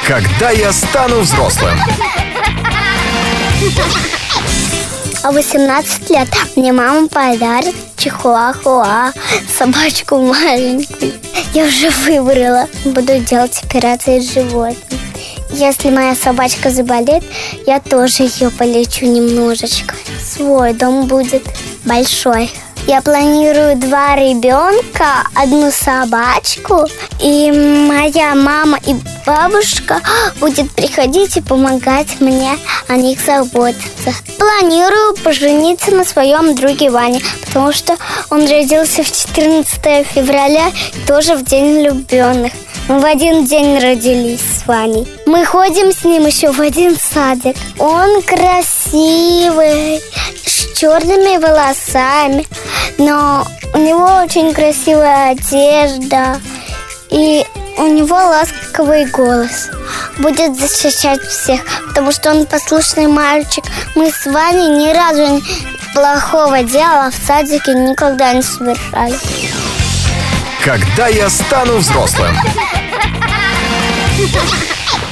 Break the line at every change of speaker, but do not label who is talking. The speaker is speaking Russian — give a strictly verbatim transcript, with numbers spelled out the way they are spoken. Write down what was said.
Когда я стану взрослым?
А в восемнадцать лет мне мама подарит чихуахуа, собачку маленькую. Я уже выбрала. Буду делать операции с животным. Если моя собачка заболеет, я тоже ее полечу немножечко. Свой дом будет большой. Я планирую два ребенка, одну собачку, и моя мама и бабушка будет приходить и помогать мне о них заботиться. Планирую пожениться на своем друге Ване, потому что он родился в четырнадцатое февраля, тоже в день влюбленных. Мы в один день родились с Ваней. Мы ходим с ним еще в один садик. Он красивый, с черными волосами, но у него очень красивая одежда, и у него ласковый голос. Будет защищать всех, потому что он послушный мальчик. Мы с Ваней ни разу плохого дела в садике никогда не совершали.
Когда я стану взрослым?